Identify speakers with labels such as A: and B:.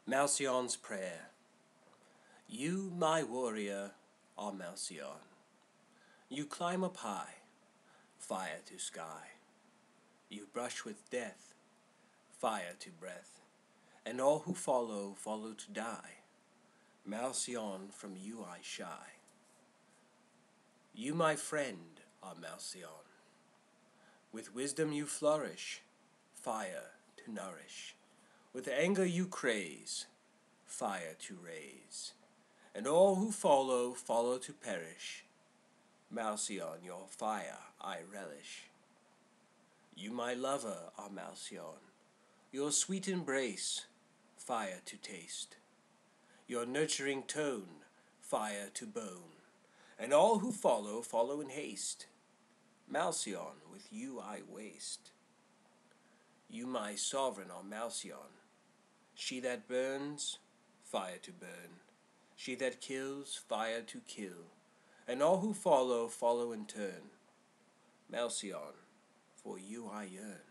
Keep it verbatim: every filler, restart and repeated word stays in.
A: Malcyon's Prayer. You, my warrior, are Malcyon. You climb up high, fire to sky. You brush with death, fire to breath, and all who follow, follow to die. Malcyon, from you I shy. You, my friend, are Malcyon. With wisdom you flourish, fire to nourish. With anger you craze, fire to raise. And all who follow, follow to perish. Malcyon, your fire I relish. You, my lover, are Malcyon. Your sweet embrace, fire to taste. Your nurturing tone, fire to bone. And all who follow, follow in haste. Malcyon, with you I waste. You, my sovereign, are Malcyon. She that burns, fire to burn. She that kills, fire to kill. And all who follow, follow in turn. Malcyon, for you I yearn.